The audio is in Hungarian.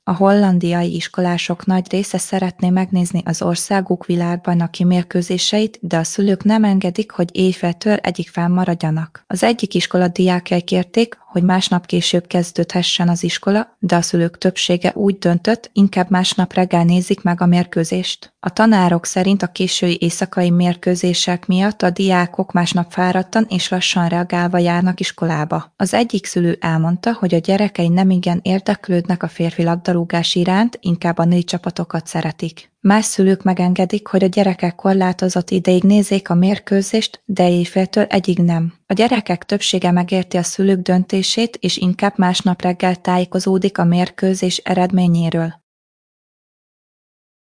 A hollandiai iskolások nagy része szeretné megnézni az országuk világbajnoki mérkőzéseit, de a szülők nem engedik, hogy éjféltől egyig fennmaradjanak. Az egyik iskola diákjai kérték, hogy másnap később kezdődhessen az iskola, de a szülők többsége úgy döntött, inkább másnap reggel nézik meg a mérkőzést. A tanárok szerint a késői éjszakai mérkőzések miatt a diákok másnap fáradtan és lassan reagálva járnak iskolába. Az egyik szülő elmondta, hogy a gyerekei nemigen érdeklődnek a férfi labdarúgás iránt, inkább a női csapatokat szeretik. Más szülők megengedik, hogy a gyerekek korlátozott ideig nézzék a mérkőzést, de éjféltől egyig nem. A gyerekek többsége megérti a szülők döntését, és inkább másnap reggel tájékozódik a mérkőzés eredményéről.